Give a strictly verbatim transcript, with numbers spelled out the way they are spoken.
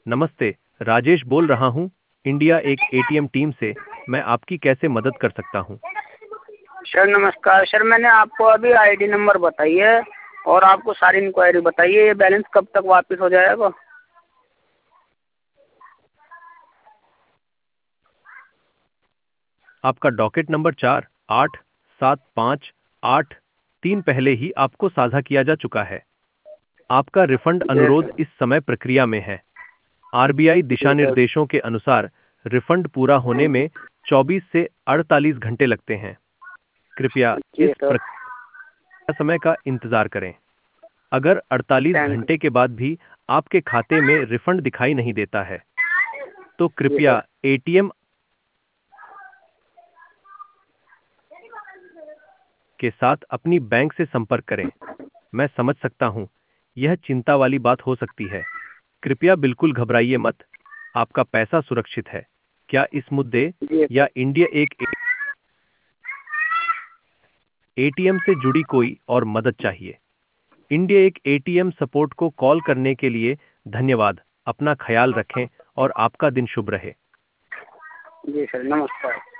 नमस्ते, राजेश बोल रहा हूँ, इंडिया एक एटीएम टीम से। मैं आपकी कैसे मदद कर सकता हूँ? सर नमस्कार सर, मैंने आपको अभी आईडी नंबर बताई है और आपको सारी इंक्वायरी बताई है। ये बैलेंस कब तक वापस हो जाएगा? आपका डॉकेट नंबर चार आठ सात पाँच आठ तीन पहले ही आपको साझा किया जा चुका है। आपका रिफंड जी अनुरोध सर। इस समय प्रक्रिया में है। आरबीआई दिशा जी सर। निर्देशों के अनुसार रिफंड पूरा होने में चौबीस से अड़तालीस घंटे लगते हैं। कृपया इस जी सर। प्रक्रिया समय का इंतजार करें। अगर अड़तालीस थैंक घंटे के बाद भी आपके खाते में रिफंड दिखाई नहीं देता है, तो यू। जी सर। कृपया एटीएम के साथ अपनी बैंक से संपर्क करें। मैं समझ सकता हूं, यह चिंता वाली बात हो सकती है। कृपया बिल्कुल घबराइए मत, आपका पैसा सुरक्षित है। क्या इस मुद्दे जी सर। या इंडिया एक एटीएम से जुड़ी कोई और मदद चाहिए? इंडिया एक एटीएम सपोर्ट को कॉल करने के लिए धन्यवाद। अपना ख्याल रखें और आपका दिन शुभ रहे। जी सर नमस्कार।